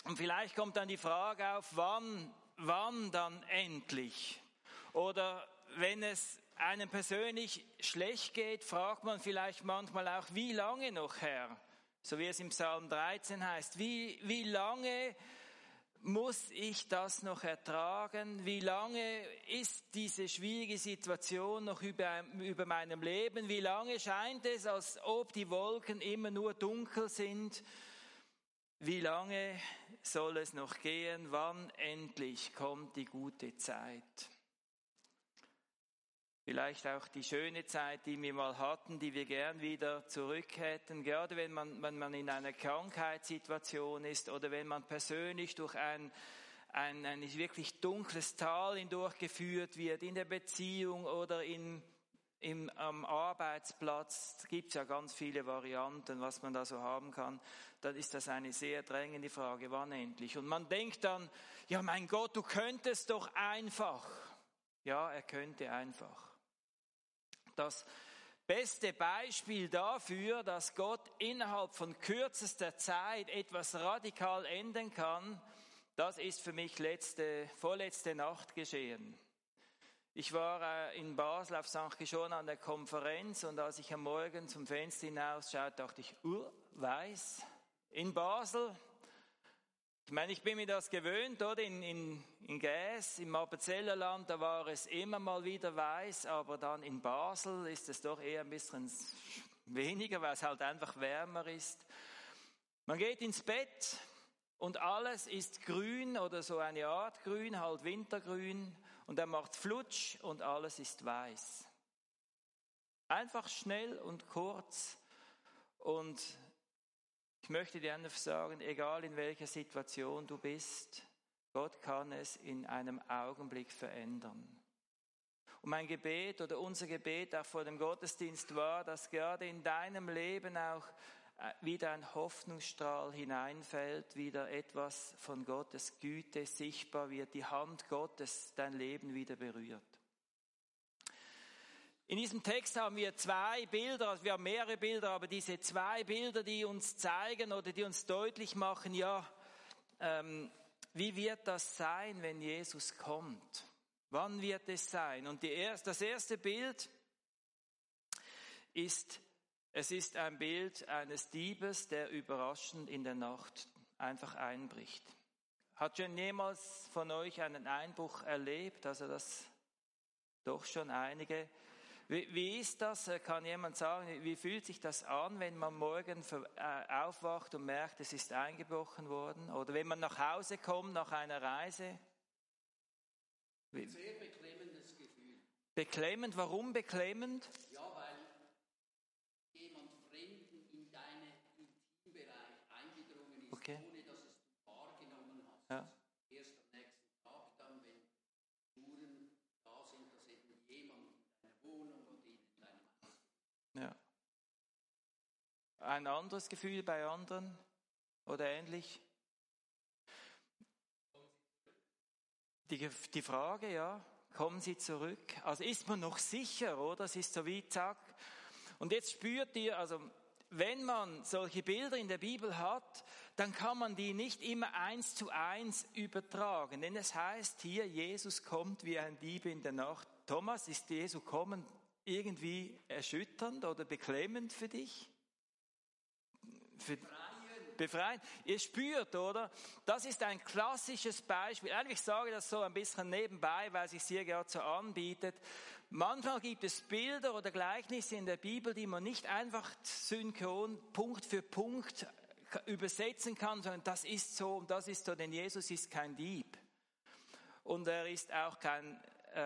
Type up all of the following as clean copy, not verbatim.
Und vielleicht kommt dann die Frage auf, wann dann endlich? Oder wenn es einem persönlich schlecht geht, fragt man vielleicht manchmal auch, wie lange noch, Herr? So wie es im Psalm 13 heißt, wie lange muss ich das noch ertragen? Wie lange ist diese schwierige Situation noch über meinem Leben? Wie lange scheint es, als ob die Wolken immer nur dunkel sind? Wie lange soll es noch gehen? Wann endlich kommt die gute Zeit? Vielleicht auch die schöne Zeit, die wir mal hatten, die wir gern wieder zurück hätten. Gerade wenn man in einer Krankheitssituation ist oder wenn man persönlich durch ein wirklich dunkles Tal hindurchgeführt wird, in der Beziehung oder am Arbeitsplatz, gibt es ja ganz viele Varianten, was man da so haben kann, dann ist das eine sehr drängende Frage, wann endlich? Und man denkt dann, ja mein Gott, du könntest doch einfach. Ja, er könnte einfach. Das beste Beispiel dafür, dass Gott innerhalb von kürzester Zeit etwas radikal ändern kann, das ist für mich vorletzte Nacht geschehen. Ich war in Basel auf St. Gischon an der Konferenz und als ich am Morgen zum Fenster hinausschaute, dachte ich, weiß, in Basel. Ich meine, ich bin mir das gewöhnt, oder? In Gäs, im Appenzellerland, da war es immer mal wieder weiß, aber dann in Basel ist es doch eher ein bisschen weniger, weil es halt einfach wärmer ist. Man geht ins Bett und alles ist grün oder so eine Art grün, halt wintergrün und dann macht Flutsch und alles ist weiß. Einfach schnell und kurz und ich möchte dir einfach sagen, egal in welcher Situation du bist, Gott kann es in einem Augenblick verändern. Und mein Gebet oder unser Gebet auch vor dem Gottesdienst war, dass gerade in deinem Leben auch wieder ein Hoffnungsstrahl hineinfällt, wieder etwas von Gottes Güte sichtbar wird, die Hand Gottes dein Leben wieder berührt. In diesem Text haben wir zwei Bilder, also wir haben mehrere Bilder, aber diese zwei Bilder, die uns zeigen oder die uns deutlich machen, ja, wie wird das sein, wenn Jesus kommt? Wann wird es sein? Und das erste Bild ist ein Bild eines Diebes, der überraschend in der Nacht einfach einbricht. Hat schon jemals von euch einen Einbruch erlebt? Also das doch schon einige. Wie ist das? Kann jemand sagen, wie fühlt sich das an, wenn man morgen aufwacht und merkt, es ist eingebrochen worden? Oder wenn man nach Hause kommt nach einer Reise? Ein sehr beklemmendes Gefühl. Beklemmend? Warum beklemmend? Ja, weil jemand Fremden in deinen Intimbereich eingedrungen ist, okay. Ohne dass es du wahrgenommen hast. Ja. Erst am nächsten Tag dann, wenn Spuren da sind, dass eben jemand in deiner Wohnung oder in deinem Haus ist. Ja. Ein anderes Gefühl bei anderen oder ähnlich? Die Frage, ja, kommen sie zurück? Also ist man noch sicher, oder? Es ist so wie zack. Und jetzt spürt ihr, also wenn man solche Bilder in der Bibel hat, dann kann man die nicht immer 1:1 übertragen. Denn es heißt hier, Jesus kommt wie ein Dieb in der Nacht. Thomas, ist Jesu kommen irgendwie erschütternd oder beklemmend für dich? Befreien. Ihr spürt, oder? Das ist ein klassisches Beispiel. Eigentlich sage ich das so ein bisschen nebenbei, weil es sich hier gerade so anbietet. Manchmal gibt es Bilder oder Gleichnisse in der Bibel, die man nicht einfach synchron Punkt für Punkt übersetzen kann, sondern das ist so und das ist so, denn Jesus ist kein Dieb. Und er ist auch kein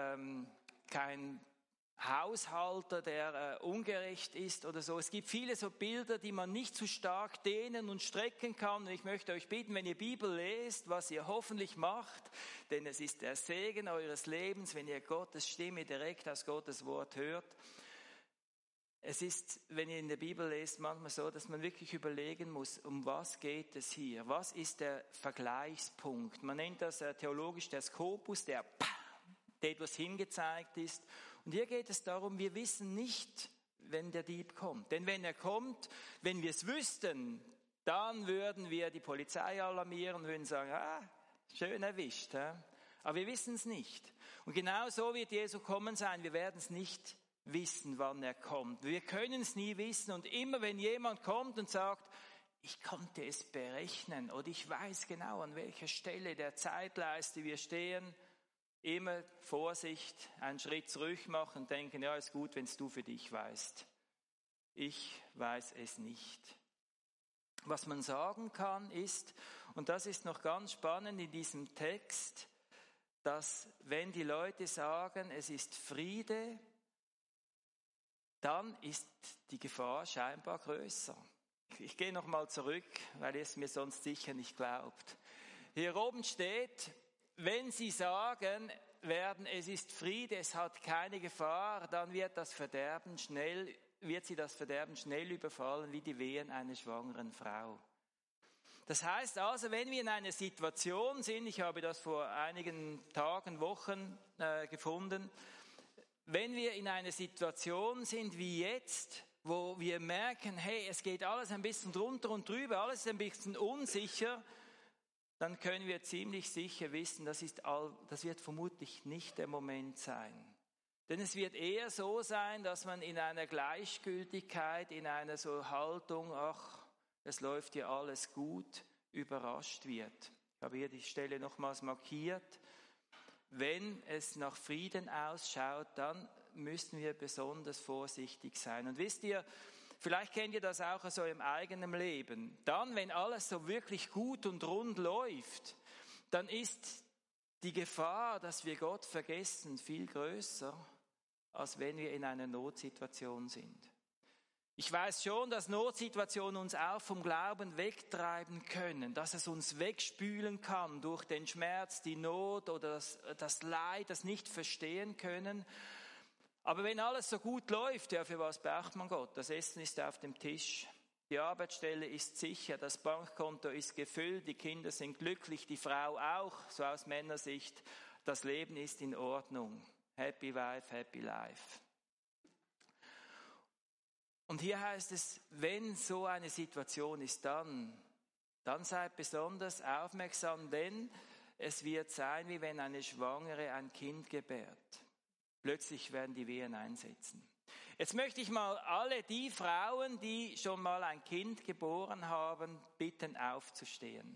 Haushalter, der ungerecht ist oder so. Es gibt viele so Bilder, die man nicht zu stark dehnen und strecken kann. Und ich möchte euch bitten, wenn ihr Bibel lest, was ihr hoffentlich macht, denn es ist der Segen eures Lebens, wenn ihr Gottes Stimme direkt aus Gottes Wort hört. Es ist, wenn ihr in der Bibel lest, manchmal so, dass man wirklich überlegen muss, um was geht es hier? Was ist der Vergleichspunkt? Man nennt das theologisch der Skopus, der etwas hingezeigt ist. Und hier geht es darum, wir wissen nicht, wenn der Dieb kommt. Denn wenn er kommt, wenn wir es wüssten, dann würden wir die Polizei alarmieren und würden sagen, schön erwischt. Aber wir wissen es nicht. Und genau so wird Jesu kommen sein. Wir werden es nicht wissen, wann er kommt. Wir können es nie wissen. Und immer wenn jemand kommt und sagt, ich konnte es berechnen oder ich weiß genau, an welcher Stelle der Zeitleiste wir stehen, immer Vorsicht, einen Schritt zurück machen und denken, ja, ist gut, wenn es du für dich weißt. Ich weiß es nicht. Was man sagen kann ist, und das ist noch ganz spannend in diesem Text, dass wenn die Leute sagen, es ist Friede, dann ist die Gefahr scheinbar größer. Ich gehe nochmal zurück, weil ihr es mir sonst sicher nicht glaubt. Hier oben steht, wenn sie sagen werden, es ist Friede, es hat keine Gefahr, dann wird sie das Verderben schnell überfallen, wie die Wehen einer schwangeren Frau. Das heißt also, wenn wir in einer Situation sind, ich habe das vor einigen Tagen, Wochen gefunden, wenn wir in einer Situation sind wie jetzt, wo wir merken, hey, es geht alles ein bisschen drunter und drüber, alles ist ein bisschen unsicher, dann können wir ziemlich sicher wissen, das wird vermutlich nicht der Moment sein. Denn es wird eher so sein, dass man in einer Gleichgültigkeit, in einer so Haltung, ach, es läuft ja alles gut, überrascht wird. Ich habe hier die Stelle nochmals markiert. Wenn es nach Frieden ausschaut, dann müssen wir besonders vorsichtig sein. Und wisst ihr, vielleicht kennt ihr das auch so im eigenen Leben. Dann, wenn alles so wirklich gut und rund läuft, dann ist die Gefahr, dass wir Gott vergessen, viel größer, als wenn wir in einer Notsituation sind. Ich weiß schon, dass Notsituationen uns auch vom Glauben wegtreiben können, dass es uns wegspülen kann durch den Schmerz, die Not oder das Leid, das nicht verstehen können. Aber wenn alles so gut läuft, ja, für was braucht man Gott? Das Essen ist auf dem Tisch, die Arbeitsstelle ist sicher, das Bankkonto ist gefüllt, die Kinder sind glücklich, die Frau auch, so aus Männersicht, das Leben ist in Ordnung. Happy wife, happy life. Und hier heißt es, wenn so eine Situation ist, dann seid besonders aufmerksam, denn es wird sein, wie wenn eine Schwangere ein Kind gebärt. Plötzlich werden die Wehen einsetzen. Jetzt möchte ich mal alle die Frauen, die schon mal ein Kind geboren haben, bitten aufzustehen.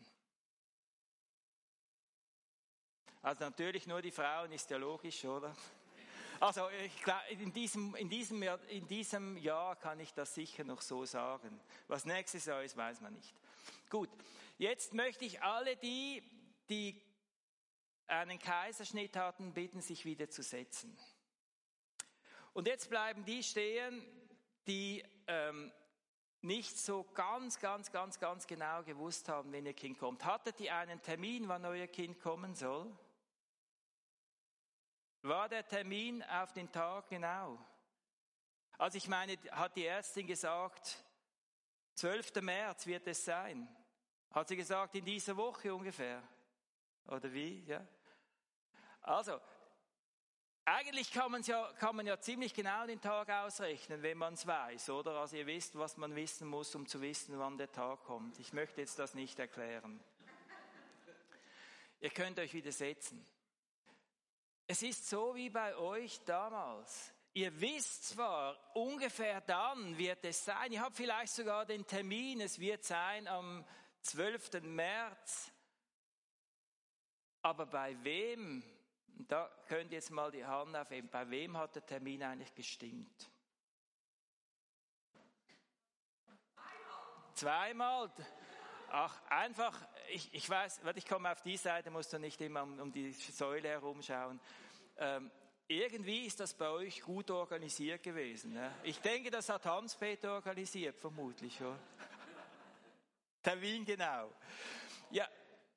Also natürlich nur die Frauen, ist ja logisch, oder? Also ich glaube, in diesem Jahr kann ich das sicher noch so sagen. Was nächstes Jahr ist, weiß man nicht. Gut, jetzt möchte ich alle die einen Kaiserschnitt hatten, bitten, sich wieder zu setzen. Und jetzt bleiben die stehen, die nicht so ganz genau gewusst haben, wenn ihr Kind kommt. Hattet ihr einen Termin, wann euer Kind kommen soll? War der Termin auf den Tag genau? Also ich meine, hat die Ärztin gesagt, 12. März wird es sein? Hat sie gesagt, in dieser Woche ungefähr? Oder wie? Ja. Also, eigentlich kann man ja ziemlich genau den Tag ausrechnen, wenn man es weiß, oder? Also ihr wisst, was man wissen muss, um zu wissen, wann der Tag kommt. Ich möchte jetzt das nicht erklären. Ihr könnt euch wieder setzen. Es ist so wie bei euch damals. Ihr wisst zwar, ungefähr dann wird es sein, ihr habt vielleicht sogar den Termin, es wird sein am 12. März. Aber bei wem, da könnt ihr jetzt mal die Hand aufheben, bei wem hat der Termin eigentlich gestimmt? Zweimal? Ach, einfach, ich weiß, ich komme auf die Seite, musst du nicht immer um die Säule herumschauen. Irgendwie ist das bei euch gut organisiert gewesen. Ne? Ich denke, das hat Hans-Peter organisiert, vermutlich. Oder? Termin genau. Ja.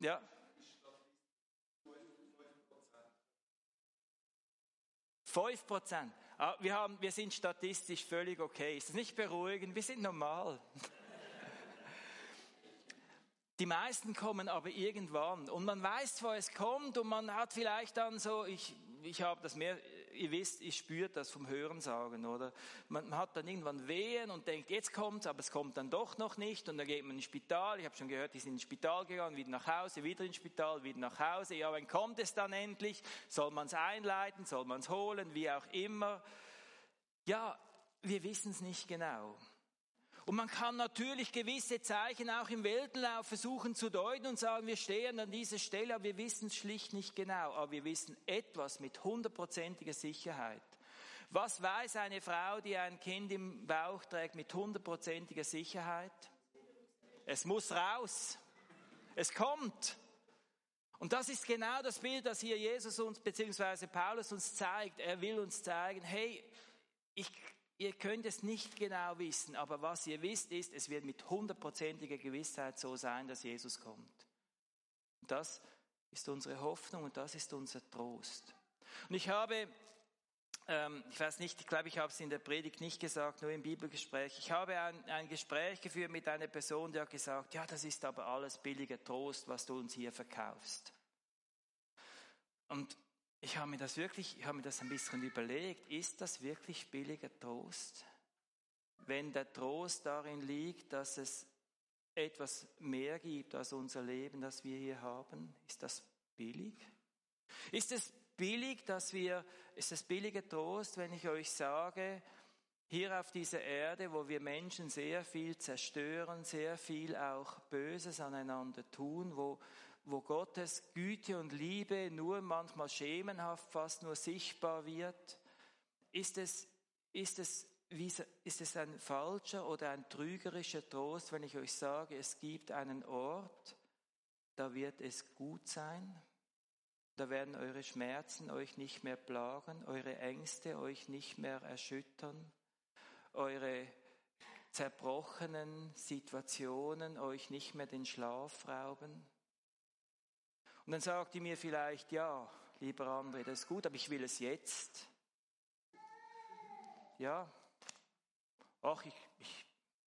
5%. Wir sind statistisch völlig okay. Ist das nicht beruhigend? Wir sind normal. Die meisten kommen aber irgendwann und man weiß zwar, es kommt und man hat vielleicht dann so, ich habe das ihr wisst, ich spürt das vom Hörensagen, oder? Man hat dann irgendwann Wehen und denkt, jetzt kommt's, aber es kommt dann doch noch nicht und dann geht man ins Spital. Ich habe schon gehört, die sind ins Spital gegangen, wieder nach Hause, wieder ins Spital, wieder nach Hause. Ja, wann kommt es dann endlich? Soll man es einleiten? Soll man es holen? Wie auch immer. Ja, wir wissen es nicht genau. Und man kann natürlich gewisse Zeichen auch im Weltenlauf versuchen zu deuten und sagen, wir stehen an dieser Stelle, aber wir wissen es schlicht nicht genau. Aber wir wissen etwas mit 100%iger Sicherheit. Was weiß eine Frau, die ein Kind im Bauch trägt, mit 100%iger Sicherheit? Es muss raus. Es kommt. Und das ist genau das Bild, das hier Jesus uns, beziehungsweise Paulus uns zeigt. Er will uns zeigen, hey, ihr könnt es nicht genau wissen, aber was ihr wisst ist, es wird mit 100%iger Gewissheit so sein, dass Jesus kommt. Und das ist unsere Hoffnung und das ist unser Trost. Und ich habe, ich weiß nicht, ich glaube, ich habe es in der Predigt nicht gesagt, nur im Bibelgespräch. Ich habe ein Gespräch geführt mit einer Person, die hat gesagt, ja, das ist aber alles billiger Trost, was du uns hier verkaufst. Und ich habe mir das ein bisschen überlegt, ist das wirklich billiger Trost? Wenn der Trost darin liegt, dass es etwas mehr gibt als unser Leben, das wir hier haben, ist das billig? Ist es billiger Trost, wenn ich euch sage, hier auf dieser Erde, wo wir Menschen sehr viel zerstören, sehr viel auch Böses aneinander tun, wo Gottes Güte und Liebe nur manchmal schemenhaft fast nur sichtbar wird, ist es ein falscher oder ein trügerischer Trost, wenn ich euch sage, es gibt einen Ort, da wird es gut sein, da werden eure Schmerzen euch nicht mehr plagen, eure Ängste euch nicht mehr erschüttern, eure zerbrochenen Situationen euch nicht mehr den Schlaf rauben. Und dann sagt ihr mir vielleicht, ja, lieber André, das ist gut, aber ich will es jetzt. Ja, ach, ich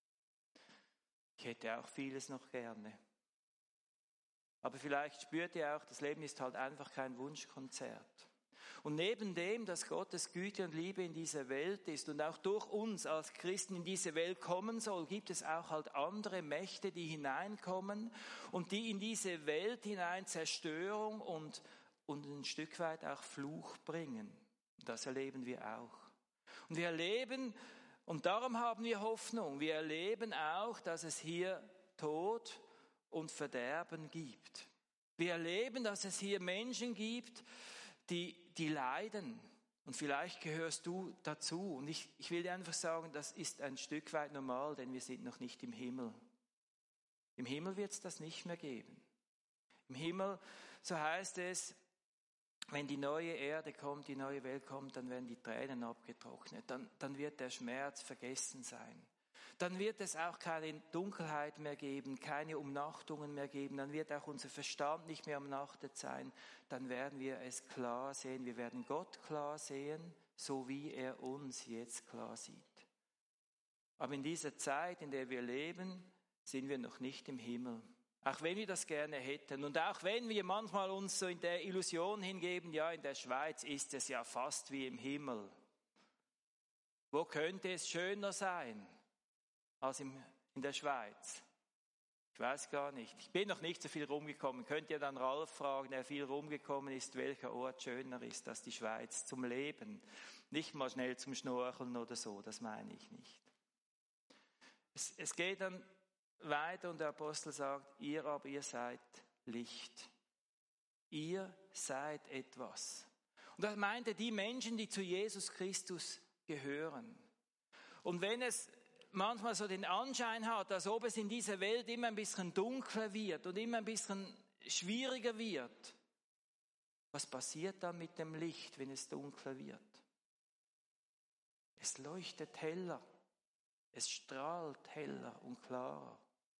hätte auch vieles noch gerne. Aber vielleicht spürt ihr auch, das Leben ist halt einfach kein Wunschkonzert. Und neben dem, dass Gottes Güte und Liebe in dieser Welt ist und auch durch uns als Christen in diese Welt kommen soll, gibt es auch halt andere Mächte, die hineinkommen und die in diese Welt hinein Zerstörung und ein Stück weit auch Fluch bringen. Das erleben wir auch. Und wir erleben, und darum haben wir Hoffnung, wir erleben auch, dass es hier Tod und Verderben gibt. Wir erleben, dass es hier Menschen gibt, die leiden. Und vielleicht gehörst du dazu. Und ich will dir einfach sagen, das ist ein Stück weit normal, denn wir sind noch nicht im Himmel. Im Himmel wird es das nicht mehr geben. Im Himmel, so heißt es, wenn die neue Erde kommt, die neue Welt kommt, dann werden die Tränen abgetrocknet. Dann wird der Schmerz vergessen sein. Dann wird es auch keine Dunkelheit mehr geben, keine Umnachtungen mehr geben. Dann wird auch unser Verstand nicht mehr umnachtet sein. Dann werden wir es klar sehen. Wir werden Gott klar sehen, so wie er uns jetzt klar sieht. Aber in dieser Zeit, in der wir leben, sind wir noch nicht im Himmel. Auch wenn wir das gerne hätten und auch wenn wir manchmal uns so in der Illusion hingeben, ja, in der Schweiz ist es ja fast wie im Himmel. Wo könnte es schöner sein als in der Schweiz? Ich weiß gar nicht. Ich bin noch nicht so viel rumgekommen. Könnt ihr dann Ralf fragen, der viel rumgekommen ist, welcher Ort schöner ist als die Schweiz zum Leben? Nicht mal schnell zum Schnorcheln oder so, das meine ich nicht. Es geht dann weiter und der Apostel sagt, ihr seid Licht. Ihr seid etwas. Und das meint er die Menschen, die zu Jesus Christus gehören. Und wenn es manchmal so den Anschein hat, als ob es in dieser Welt immer ein bisschen dunkler wird und immer ein bisschen schwieriger wird, was passiert dann mit dem Licht, wenn es dunkler wird? Es leuchtet heller, es strahlt heller und klarer.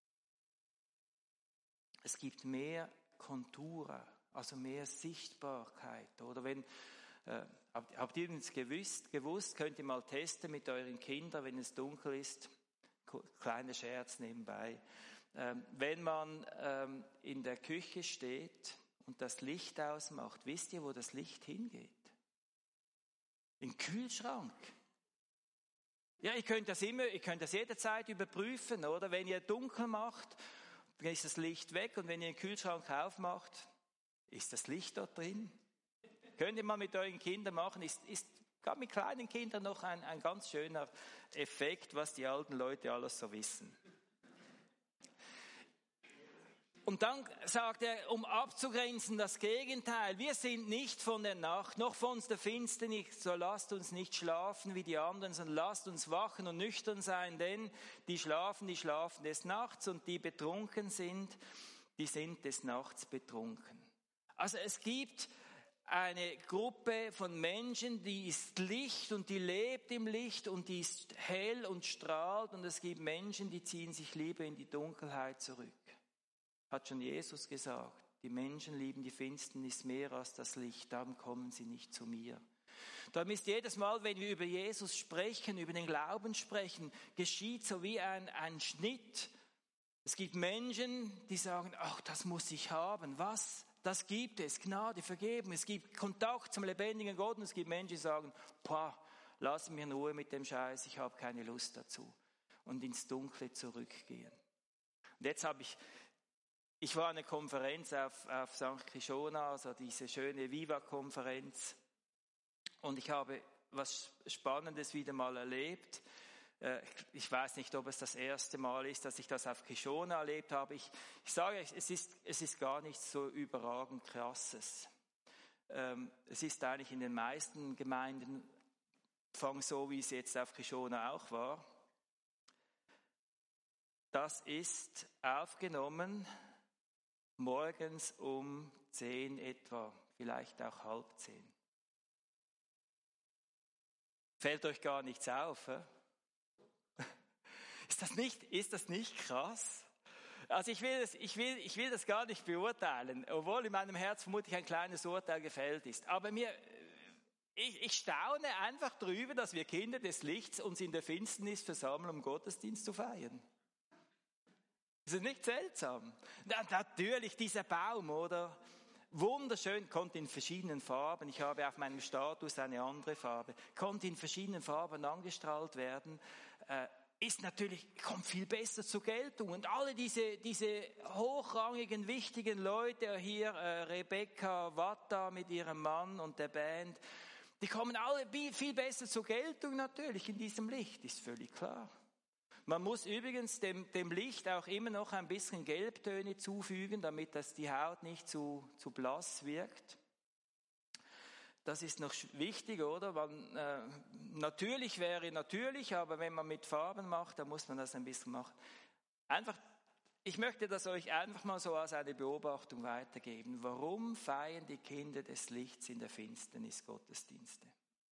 Es gibt mehr Konturen, also mehr Sichtbarkeit. Oder wenn, habt ihr es gewusst, könnt ihr mal testen mit euren Kindern, wenn es dunkel ist. Kleiner Scherz nebenbei. Wenn man in der Küche steht und das Licht ausmacht, wisst ihr, wo das Licht hingeht? Im Kühlschrank. Ja, ihr könnt das jederzeit überprüfen, oder? Wenn ihr dunkel macht, dann ist das Licht weg, und wenn ihr den Kühlschrank aufmacht, ist das Licht dort drin. Könnt ihr mal mit euren Kindern machen, ist gerade mit kleinen Kindern noch ein ganz schöner Effekt, was die alten Leute alles so wissen. Und dann sagt er, um abzugrenzen, das Gegenteil. Wir sind nicht von der Nacht, noch von der Finsternis, so lasst uns nicht schlafen wie die anderen, sondern lasst uns wachen und nüchtern sein, denn die schlafen des Nachts, und die betrunken sind, die sind des Nachts betrunken. Also es gibt eine Gruppe von Menschen, die ist Licht und die lebt im Licht und die ist hell und strahlt, und es gibt Menschen, die ziehen sich lieber in die Dunkelheit zurück. Hat schon Jesus gesagt, die Menschen lieben die Finsternis mehr als das Licht, darum kommen sie nicht zu mir. Darum ist jedes Mal, wenn wir über Jesus sprechen, über den Glauben sprechen, geschieht so wie ein Schnitt. Es gibt Menschen, die sagen, ach, das muss ich haben. Was? Das gibt es, Gnade, Vergebung. Es gibt Kontakt zum lebendigen Gott, und es gibt Menschen, die sagen, lass mich in Ruhe mit dem Scheiß, ich habe keine Lust dazu. Und ins Dunkle zurückgehen. Und jetzt ich war an einer Konferenz auf St. Kishona, also diese schöne Viva-Konferenz. Und ich habe was Spannendes wieder mal erlebt. Ich weiß nicht, ob es das erste Mal ist, dass ich das auf Kishona erlebt habe. Ich sage, es ist gar nichts so überragend Krasses. Es ist eigentlich in den meisten Gemeinden so, wie es jetzt auf Kishona auch war. Das ist aufgenommen morgens um 10 etwa, vielleicht auch 9:30. Fällt euch gar nichts auf? Ist das nicht krass? Also ich will das gar nicht beurteilen, obwohl in meinem Herz vermutlich ein kleines Urteil gefällt ist. Aber ich staune einfach darüber, dass wir Kinder des Lichts uns in der Finsternis versammeln, um Gottesdienst zu feiern. Ist das nicht seltsam? Natürlich dieser Baum, oder? Wunderschön, konnte in verschiedenen Farben, ich habe auf meinem Status eine andere Farbe, konnte in verschiedenen Farben angestrahlt werden, kommt viel besser zur Geltung. Und alle diese hochrangigen, wichtigen Leute hier, Rebecca Watta mit ihrem Mann und der Band, die kommen alle viel besser zur Geltung natürlich in diesem Licht, ist völlig klar. Man muss übrigens dem Licht auch immer noch ein bisschen Gelbtöne zufügen, damit das die Haut nicht zu blass wirkt. Das ist noch wichtig, oder? Natürlich wäre natürlich, aber wenn man mit Farben macht, dann muss man das ein bisschen machen. Ich möchte das euch einfach mal so als eine Beobachtung weitergeben. Warum feiern die Kinder des Lichts in der Finsternis Gottesdienste?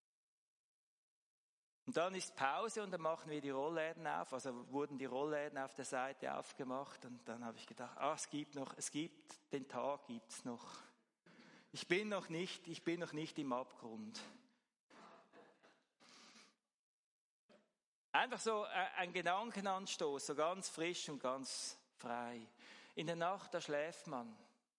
Und dann ist Pause und dann machen wir die Rollläden auf. Also wurden die Rollläden auf der Seite aufgemacht und dann habe ich gedacht, den Tag gibt's noch. Ich bin noch nicht im Abgrund. Einfach so ein Gedankenanstoß, so ganz frisch und ganz frei. In der Nacht, da schläft man.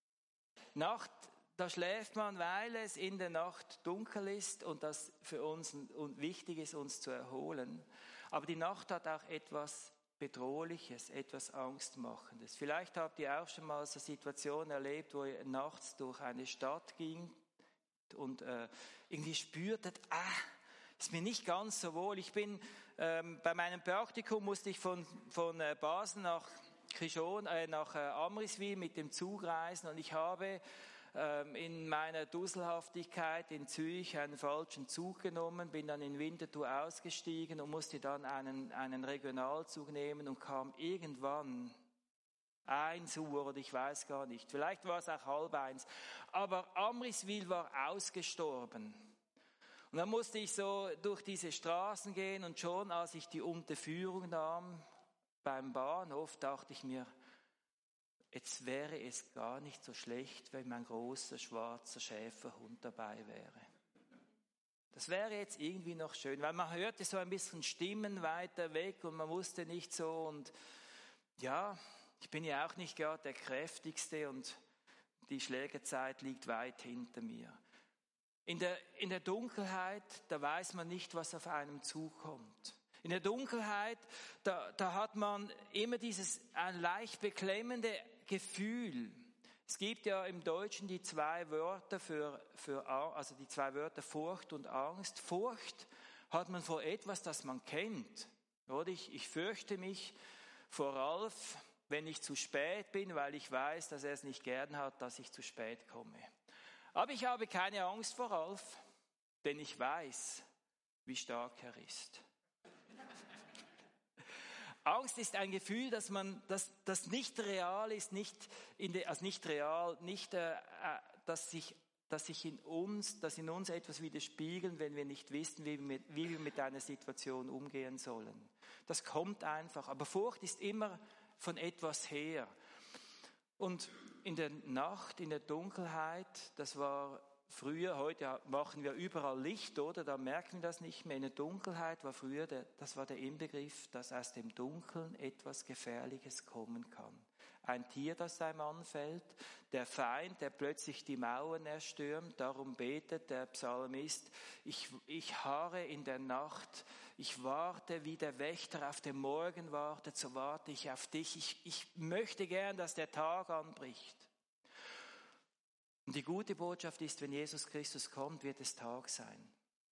Da schläft man, weil es in der Nacht dunkel ist und das für uns wichtig ist, uns zu erholen. Aber die Nacht hat auch etwas Bedrohliches, etwas Angstmachendes. Vielleicht habt ihr auch schon mal so Situationen erlebt, wo ihr nachts durch eine Stadt ging und irgendwie spürtet, ist mir nicht ganz so wohl. Ich bin bei meinem Praktikum musste ich von Basel nach Amriswil mit dem Zug reisen und ich habe in meiner Dusselhaftigkeit in Zürich einen falschen Zug genommen, bin dann in Winterthur ausgestiegen und musste dann einen Regionalzug nehmen und kam irgendwann 1 Uhr oder ich weiß gar nicht, vielleicht war es auch 12:30, aber Amriswil war ausgestorben. Und dann musste ich so durch diese Straßen gehen und schon als ich die Unterführung nahm beim Bahnhof, dachte ich mir, jetzt wäre es gar nicht so schlecht, wenn mein großer schwarzer Schäferhund dabei wäre. Das wäre jetzt irgendwie noch schön, weil man hörte so ein bisschen Stimmen weiter weg und man wusste nicht so und ja, ich bin ja auch nicht gerade der Kräftigste und die Schlägerzeit liegt weit hinter mir. In der Dunkelheit, da weiß man nicht, was auf einem zukommt. In der Dunkelheit, da hat man immer ein leicht beklemmende Gefühl. Es gibt ja im Deutschen die zwei Wörter also die zwei Wörter Furcht und Angst. Furcht hat man vor etwas, das man kennt. Oder? Ich fürchte mich vor Ralf, wenn ich zu spät bin, weil ich weiß, dass er es nicht gern hat, dass ich zu spät komme. Aber ich habe keine Angst vor Ralf, denn ich weiß, wie stark er ist. Angst ist ein Gefühl, das nicht real ist, dass in uns etwas widerspiegeln, wenn wir nicht wissen, wie wir mit einer Situation umgehen sollen. Das kommt einfach. Aber Furcht ist immer von etwas her. Und in der Nacht, in der Dunkelheit, das war früher, heute machen wir überall Licht, oder? Da merken wir das nicht mehr. In der Dunkelheit war früher, das war der Inbegriff, dass aus dem Dunkeln etwas Gefährliches kommen kann. Ein Tier, das einem anfällt, der Feind, der plötzlich die Mauern erstürmt. Darum betet der Psalmist, ich harre in der Nacht, ich warte, wie der Wächter auf den Morgen wartet, so warte ich auf dich. Ich möchte gern, dass der Tag anbricht. Und die gute Botschaft ist, wenn Jesus Christus kommt, wird es Tag sein.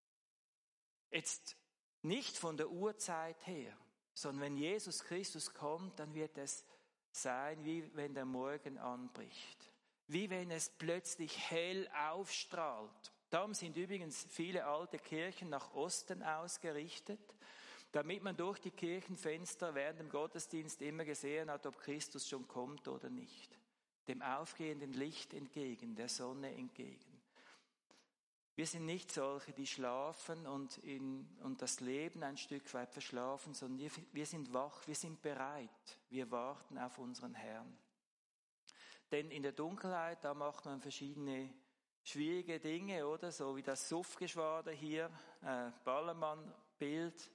Jetzt nicht von der Uhrzeit her, sondern wenn Jesus Christus kommt, dann wird es sein, wie wenn der Morgen anbricht. Wie wenn es plötzlich hell aufstrahlt. Darum sind übrigens viele alte Kirchen nach Osten ausgerichtet, damit man durch die Kirchenfenster während dem Gottesdienst immer gesehen hat, ob Christus schon kommt oder nicht. Dem aufgehenden Licht entgegen, der Sonne entgegen. Wir sind nicht solche, die schlafen und das Leben ein Stück weit verschlafen, sondern wir sind wach, wir sind bereit, wir warten auf unseren Herrn. Denn in der Dunkelheit, da macht man verschiedene schwierige Dinge, oder? So wie das Suffgeschwader hier, Ballermann-Bild.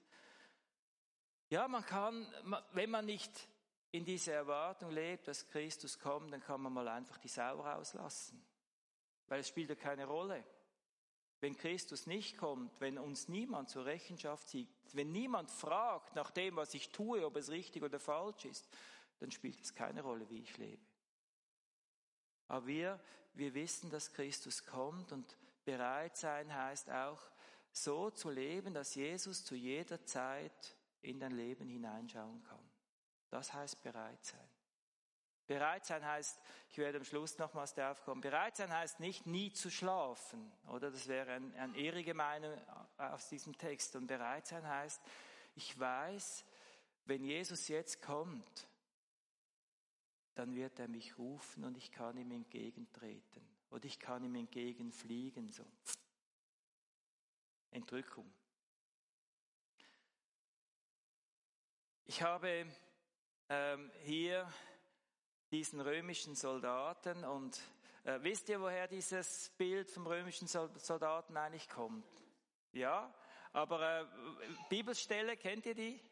Ja, man kann, wenn man nicht in dieser Erwartung lebt, dass Christus kommt, dann kann man mal einfach die Sau rauslassen. Weil es spielt ja keine Rolle. Wenn Christus nicht kommt, wenn uns niemand zur Rechenschaft zieht, wenn niemand fragt nach dem, was ich tue, ob es richtig oder falsch ist, dann spielt es keine Rolle, wie ich lebe. Aber wir wissen, dass Christus kommt und bereit sein heißt auch, so zu leben, dass Jesus zu jeder Zeit in dein Leben hineinschauen kann. Das heißt bereit sein. Bereit sein heißt, ich werde am Schluss nochmals darauf kommen, bereit sein heißt nicht nie zu schlafen, oder? Das wäre eine irrige Meinung aus diesem Text. Und bereit sein heißt, ich weiß, wenn Jesus jetzt kommt, dann wird er mich rufen und ich kann ihm entgegentreten. Oder ich kann ihm entgegenfliegen, so. Entrückung. Ich habe hier diesen römischen Soldaten und wisst ihr, woher dieses Bild vom römischen Soldaten eigentlich kommt? Ja, aber Bibelstelle, kennt ihr die?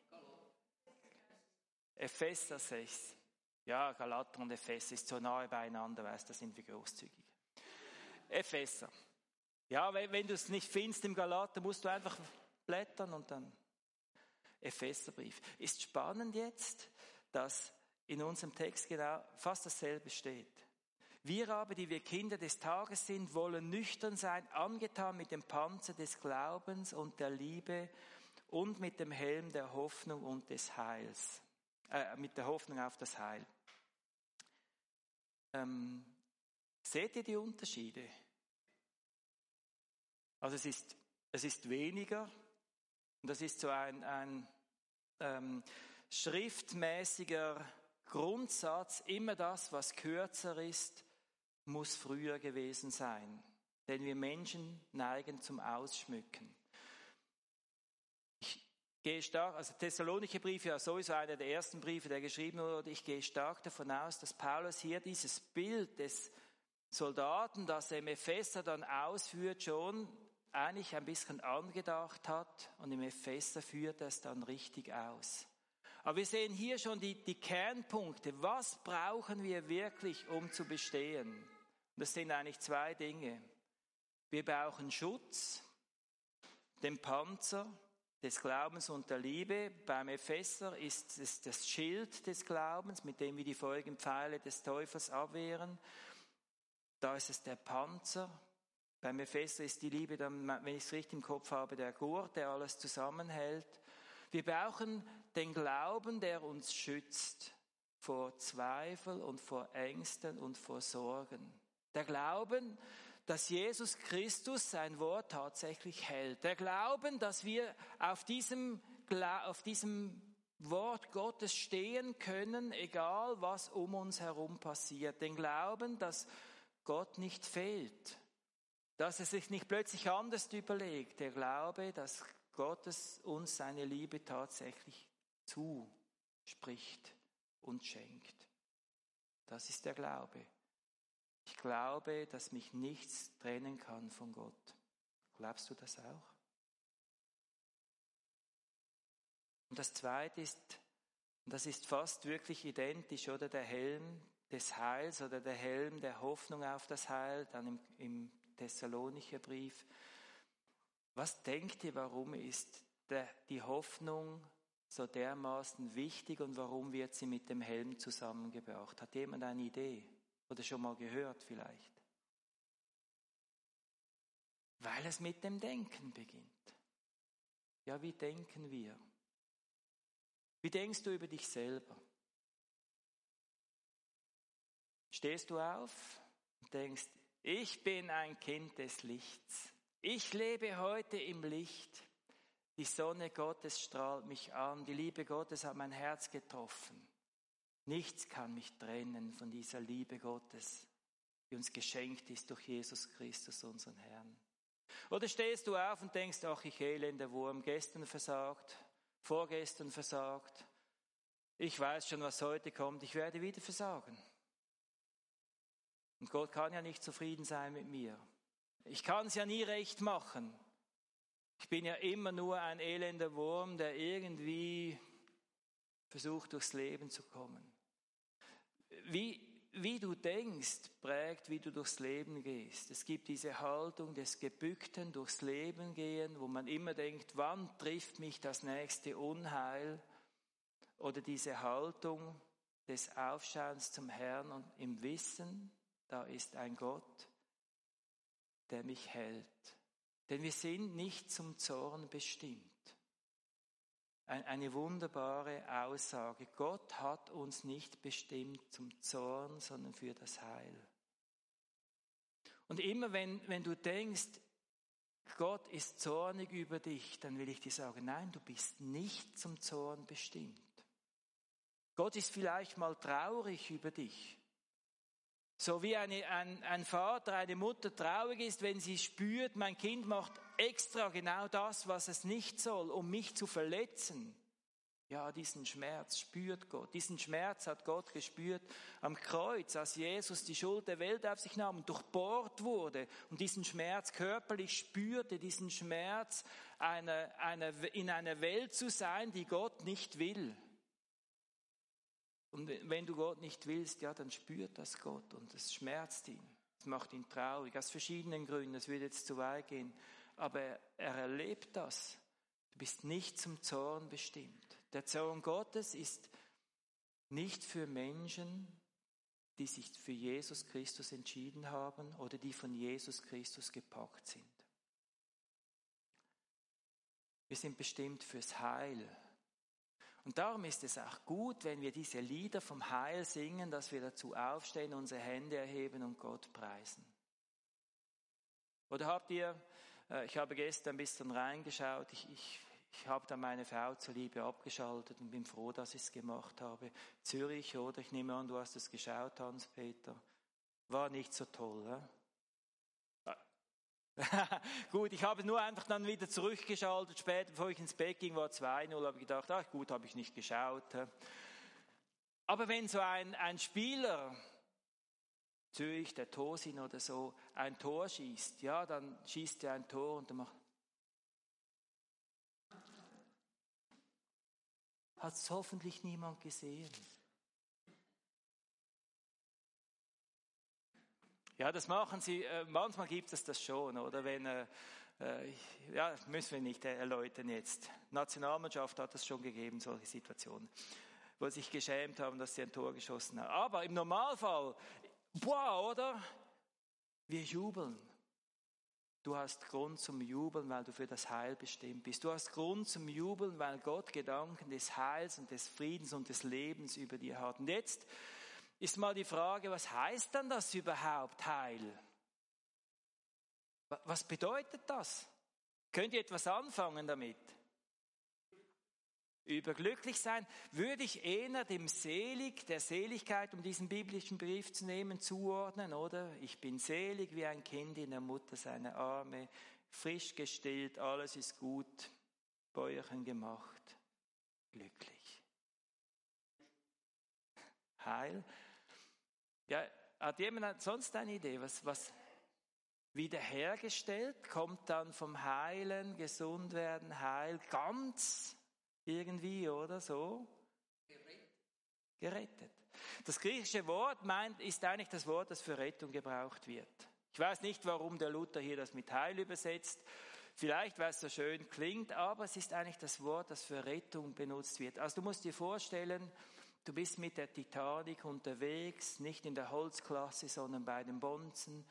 Epheser 6. Ja, Galater und Epheser ist so nahe beieinander, weißt, da sind wir großzügig. Epheser. Ja, wenn du es nicht findest im Galater, musst du einfach blättern und dann Epheserbrief. Ist spannend jetzt, dass in unserem Text genau fast dasselbe steht. Wir aber, die wir Kinder des Tages sind, wollen nüchtern sein, angetan mit dem Panzer des Glaubens und der Liebe und mit dem Helm der Hoffnung und des Heils. Mit der Hoffnung auf das Heil. Seht ihr die Unterschiede? Also es ist weniger und das ist so ein schriftmäßiger Grundsatz, immer das, was kürzer ist, muss früher gewesen sein. Denn wir Menschen neigen zum Ausschmücken. Ich gehe stark, also Thessalonicher Brief, ja sowieso einer der ersten Briefe, der geschrieben wurde, ich gehe stark davon aus, dass Paulus hier dieses Bild des Soldaten, das er im Epheser dann ausführt, schon eigentlich ein bisschen angedacht hat und im Epheser führt er es dann richtig aus. Aber wir sehen hier schon die Kernpunkte. Was brauchen wir wirklich, um zu bestehen? Und das sind eigentlich zwei Dinge. Wir brauchen Schutz, den Panzer des Glaubens und der Liebe. Beim Epheser ist es das Schild des Glaubens, mit dem wir die feurigen Pfeile des Teufels abwehren. Da ist es der Panzer. Beim Epheser ist die Liebe dann, wenn ich es richtig im Kopf habe, der Gurt, der alles zusammenhält. Wir brauchen den Glauben, der uns schützt vor Zweifel und vor Ängsten und vor Sorgen. Der Glauben, dass Jesus Christus sein Wort tatsächlich hält. Der Glauben, dass wir auf diesem Wort Gottes stehen können, egal was um uns herum passiert. Den Glauben, dass Gott nicht fehlt, dass er sich nicht plötzlich anders überlegt. Der Glaube, dass Gott uns seine Liebe tatsächlich zuspricht und schenkt. Das ist der Glaube. Ich glaube, dass mich nichts trennen kann von Gott. Glaubst du das auch? Und das Zweite ist, und das ist fast wirklich identisch, oder der Helm des Heils oder der Helm der Hoffnung auf das Heil, dann im Thessalonicher Brief. Was denkt ihr, warum ist die Hoffnung so dermaßen wichtig und warum wird sie mit dem Helm zusammengebracht? Hat jemand eine Idee? Oder schon mal gehört vielleicht? Weil es mit dem Denken beginnt. Ja, wie denken wir? Wie denkst du über dich selber? Stehst du auf und denkst, ich bin ein Kind des Lichts. Ich lebe heute im Licht. Die Sonne Gottes strahlt mich an. Die Liebe Gottes hat mein Herz getroffen. Nichts kann mich trennen von dieser Liebe Gottes, die uns geschenkt ist durch Jesus Christus, unseren Herrn. Oder stehst du auf und denkst, ach, ich elender Wurm, gestern versagt, vorgestern versagt. Ich weiß schon, was heute kommt, ich werde wieder versagen. Und Gott kann ja nicht zufrieden sein mit mir. Ich kann es ja nie recht machen. Ich bin ja immer nur ein elender Wurm, der irgendwie versucht, durchs Leben zu kommen. Wie du denkst, prägt, wie du durchs Leben gehst. Es gibt diese Haltung des Gebückten durchs Leben gehen, wo man immer denkt, wann trifft mich das nächste Unheil? Oder diese Haltung des Aufschauens zum Herrn und im Wissen, da ist ein Gott, der mich hält. Denn wir sind nicht zum Zorn bestimmt. Eine wunderbare Aussage. Gott hat uns nicht bestimmt zum Zorn, sondern für das Heil. Und immer wenn du denkst, Gott ist zornig über dich, dann will ich dir sagen, nein, du bist nicht zum Zorn bestimmt. Gott ist vielleicht mal traurig über dich. So wie ein Vater, eine Mutter traurig ist, wenn sie spürt, mein Kind macht extra genau das, was es nicht soll, um mich zu verletzen. Ja, diesen Schmerz spürt Gott. Diesen Schmerz hat Gott gespürt am Kreuz, als Jesus die Schuld der Welt auf sich nahm und durchbohrt wurde und diesen Schmerz körperlich spürte, diesen Schmerz in einer Welt zu sein, die Gott nicht will. Und wenn du Gott nicht willst, ja, dann spürt das Gott und es schmerzt ihn. Es macht ihn traurig, aus verschiedenen Gründen, das würde jetzt zu weit gehen. Aber er erlebt das. Du bist nicht zum Zorn bestimmt. Der Zorn Gottes ist nicht für Menschen, die sich für Jesus Christus entschieden haben oder die von Jesus Christus gepackt sind. Wir sind bestimmt fürs Heil. Und darum ist es auch gut, wenn wir diese Lieder vom Heil singen, dass wir dazu aufstehen, unsere Hände erheben und Gott preisen. Oder habt ihr, ich habe gestern ein bisschen reingeschaut, ich habe da meine Frau zuliebe abgeschaltet und bin froh, dass ich es gemacht habe. Zürich, oder? Ich nehme an, du hast es geschaut, Hans-Peter. War nicht so toll, ne? Gut, ich habe nur einfach dann wieder zurückgeschaltet, später, bevor ich ins Bett ging, war 2-0, habe ich gedacht, ach gut, habe ich nicht geschaut. Aber wenn so ein Spieler, Zürich, der Tosin oder so, ein Tor schießt, ja, dann schießt er ein Tor und dann macht... Hat es hoffentlich niemand gesehen. Ja, das machen sie, manchmal gibt es das schon, oder? Wenn, ja, müssen wir nicht erläutern jetzt. Nationalmannschaft hat es schon gegeben, solche Situationen, wo sie sich geschämt haben, dass sie ein Tor geschossen haben. Aber im Normalfall, wow, oder? Wir jubeln. Du hast Grund zum Jubeln, weil du für das Heil bestimmt bist. Du hast Grund zum Jubeln, weil Gott Gedanken des Heils und des Friedens und des Lebens über dir hat. Und jetzt ist mal die Frage, was heißt dann das überhaupt, Heil? Was bedeutet das? Könnt ihr etwas anfangen damit? Überglücklich sein, würde ich eher dem der Seligkeit, um diesen biblischen Brief zu nehmen, zuordnen, oder? Ich bin selig wie ein Kind in der Mutter seiner Arme, frisch gestillt, alles ist gut, Bäuerchen gemacht, glücklich. Heil. Ja, hat jemand sonst eine Idee, was wiederhergestellt, kommt dann vom Heilen, gesund werden, Heil, ganz irgendwie, oder so? Gerettet. Das griechische Wort ist eigentlich das Wort, das für Rettung gebraucht wird. Ich weiß nicht, warum der Luther hier das mit Heil übersetzt. Vielleicht, weil es so schön klingt, aber es ist eigentlich das Wort, das für Rettung benutzt wird. Also du musst dir vorstellen, du bist mit der Titanic unterwegs, nicht in der Holzklasse, sondern bei den Bonzen.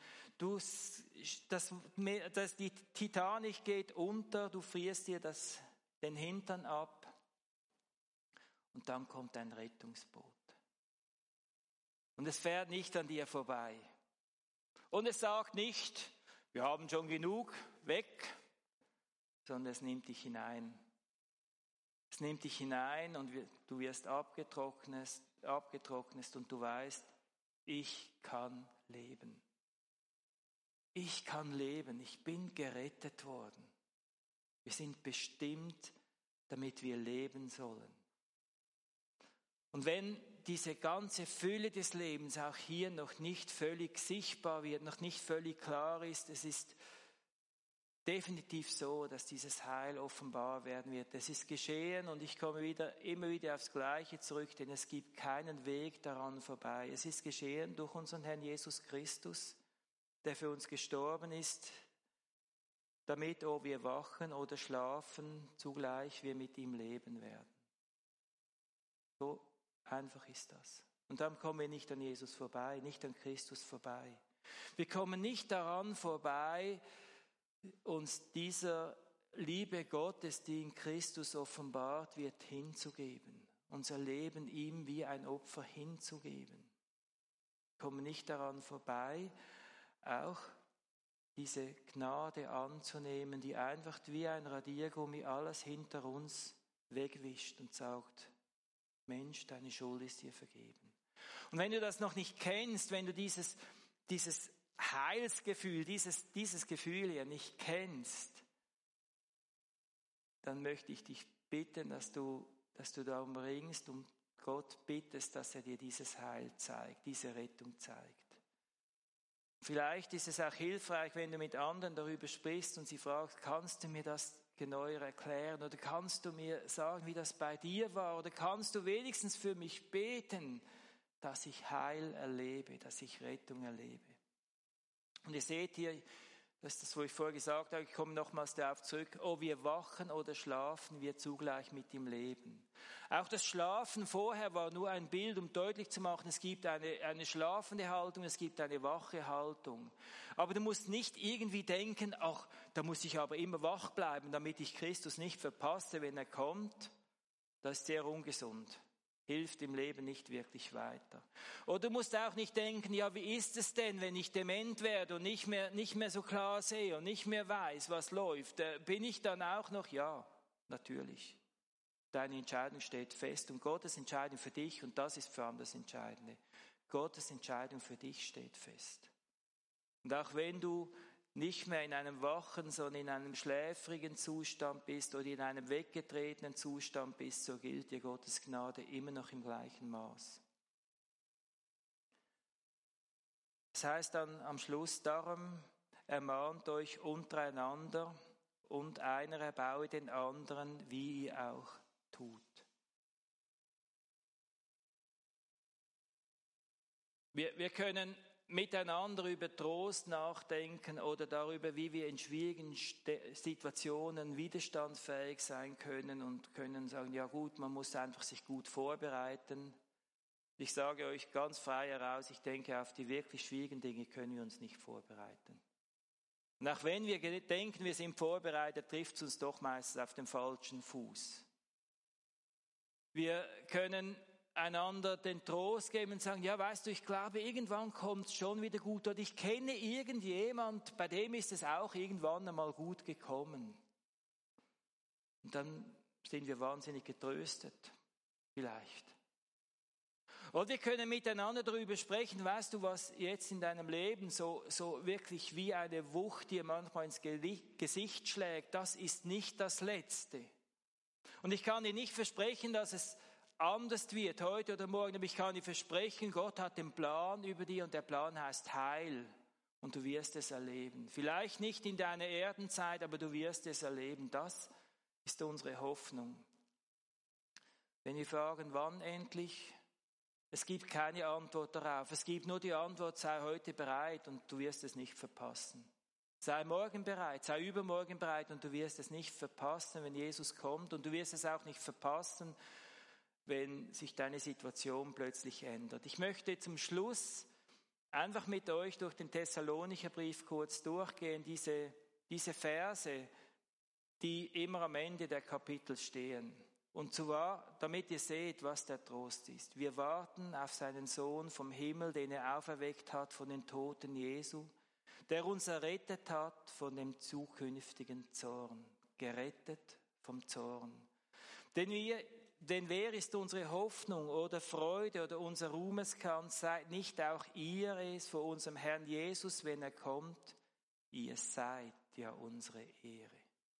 Die Titanic geht unter, du frierst dir den Hintern ab und dann kommt ein Rettungsboot. Und es fährt nicht an dir vorbei. Und es sagt nicht, wir haben schon genug, weg, sondern es nimmt dich hinein. Es nimmt dich hinein und du wirst abgetrocknet und du weißt, ich kann leben. Ich kann leben, ich bin gerettet worden. Wir sind bestimmt, damit wir leben sollen. Und wenn diese ganze Fülle des Lebens auch hier noch nicht völlig sichtbar wird, noch nicht völlig klar ist, es ist definitiv so, dass dieses Heil offenbar werden wird. Es ist geschehen und ich komme immer wieder aufs Gleiche zurück, denn es gibt keinen Weg daran vorbei. Es ist geschehen durch unseren Herrn Jesus Christus, der für uns gestorben ist, damit, ob wir wachen oder schlafen, zugleich wir mit ihm leben werden. So einfach ist das. Und darum kommen wir nicht an Jesus vorbei, nicht an Christus vorbei. Wir kommen nicht daran vorbei, uns dieser Liebe Gottes, die in Christus offenbart wird, hinzugeben. Unser Leben ihm wie ein Opfer hinzugeben. Wir kommen nicht daran vorbei, auch diese Gnade anzunehmen, die einfach wie ein Radiergummi alles hinter uns wegwischt und sagt, Mensch, deine Schuld ist dir vergeben. Und wenn du das noch nicht kennst, wenn du dieses Heilsgefühl, dieses Gefühl hier nicht kennst, dann möchte ich dich bitten, dass du darum ringst und Gott bittest, dass er dir dieses Heil zeigt, diese Rettung zeigt. Vielleicht ist es auch hilfreich, wenn du mit anderen darüber sprichst und sie fragst, kannst du mir das genauer erklären oder kannst du mir sagen, wie das bei dir war oder kannst du wenigstens für mich beten, dass ich Heil erlebe, dass ich Rettung erlebe. Und ihr seht hier, das ist das, wo ich vorher gesagt habe, ich komme nochmals darauf zurück, ob wir wachen oder schlafen, wir zugleich mit ihm leben. Auch das Schlafen vorher war nur ein Bild, um deutlich zu machen, es gibt eine schlafende Haltung, es gibt eine wache Haltung. Aber du musst nicht irgendwie denken, ach, da muss ich aber immer wach bleiben, damit ich Christus nicht verpasse, wenn er kommt. Das ist sehr ungesund. Hilft im Leben nicht wirklich weiter. Oder du musst auch nicht denken, ja, wie ist es denn, wenn ich dement werde und nicht mehr so klar sehe und nicht mehr weiß, was läuft? Bin ich dann auch noch? Ja, natürlich. Deine Entscheidung steht fest und Gottes Entscheidung für dich, und das ist vor allem das Entscheidende, Gottes Entscheidung für dich steht fest. Und auch wenn du nicht mehr in einem wachen, sondern in einem schläfrigen Zustand bist oder in einem weggetretenen Zustand bist, so gilt dir Gottes Gnade immer noch im gleichen Maß. Das heißt dann am Schluss, darum ermahnt euch untereinander und einer erbaue den anderen, wie ihr auch tut. Wir können miteinander über Trost nachdenken oder darüber, wie wir in schwierigen Situationen widerstandsfähig sein können und können sagen, ja gut, man muss einfach sich gut vorbereiten. Ich sage euch ganz frei heraus, ich denke, auf die wirklich schwierigen Dinge können wir uns nicht vorbereiten. Und auch wenn wir denken, wir sind vorbereitet, trifft es uns doch meistens auf dem falschen Fuß. Wir können einander den Trost geben und sagen, ja weißt du, ich glaube, irgendwann kommt es schon wieder gut. Oder ich kenne irgendjemand, bei dem ist es auch irgendwann einmal gut gekommen. Und dann sind wir wahnsinnig getröstet, vielleicht. Und wir können miteinander darüber sprechen, weißt du, was jetzt in deinem Leben so wirklich wie eine Wucht dir manchmal ins Gesicht schlägt, das ist nicht das Letzte. Und ich kann dir nicht versprechen, dass es anders wird heute oder morgen, aber ich kann dir versprechen, Gott hat den Plan über dir und der Plan heißt Heil und du wirst es erleben. Vielleicht nicht in deiner Erdenzeit, aber du wirst es erleben. Das ist unsere Hoffnung. Wenn wir fragen, wann endlich? Es gibt keine Antwort darauf. Es gibt nur die Antwort, sei heute bereit und du wirst es nicht verpassen. Sei morgen bereit, sei übermorgen bereit und du wirst es nicht verpassen, wenn Jesus kommt. Und du wirst es auch nicht verpassen, wenn sich deine Situation plötzlich ändert. Ich möchte zum Schluss einfach mit euch durch den Thessalonicher Brief kurz durchgehen, diese Verse, die immer am Ende der Kapitel stehen. Und zwar, damit ihr seht, was der Trost ist. Wir warten auf seinen Sohn vom Himmel, den er auferweckt hat von den Toten Jesu, der uns errettet hat von dem zukünftigen Zorn. Gerettet vom Zorn. Denn wer ist unsere Hoffnung oder Freude oder unser Ruhmeskranz? Seid nicht auch ihr es vor unserem Herrn Jesus, wenn er kommt? Ihr seid ja unsere Ehre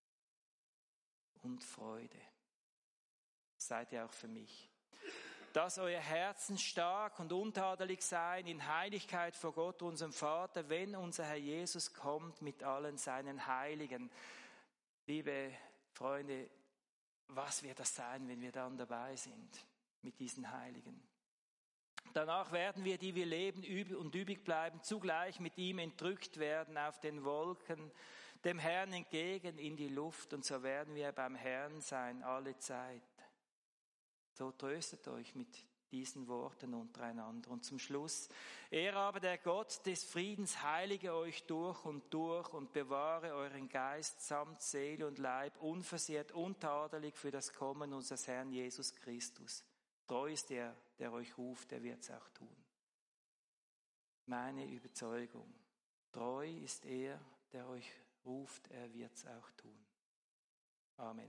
und Freude. Seid ihr auch für mich. Dass euer Herzen stark und untadelig seien in Heiligkeit vor Gott, unserem Vater, wenn unser Herr Jesus kommt mit allen seinen Heiligen. Liebe Freunde, was wird das sein, wenn wir dann dabei sind mit diesen Heiligen? Danach werden wir, die wir leben und übrig bleiben, zugleich mit ihm entrückt werden auf den Wolken, dem Herrn entgegen in die Luft, und so werden wir beim Herrn sein alle Zeit. So tröstet euch mit diesen Worten untereinander. Und zum Schluss, er aber, der Gott des Friedens, heilige euch durch und bewahre euren Geist samt Seele und Leib unversehrt, untadelig für das Kommen unseres Herrn Jesus Christus. Treu ist der euch ruft, der wird es auch tun. Meine Überzeugung, treu ist er, der euch ruft, er wird es auch tun. Amen.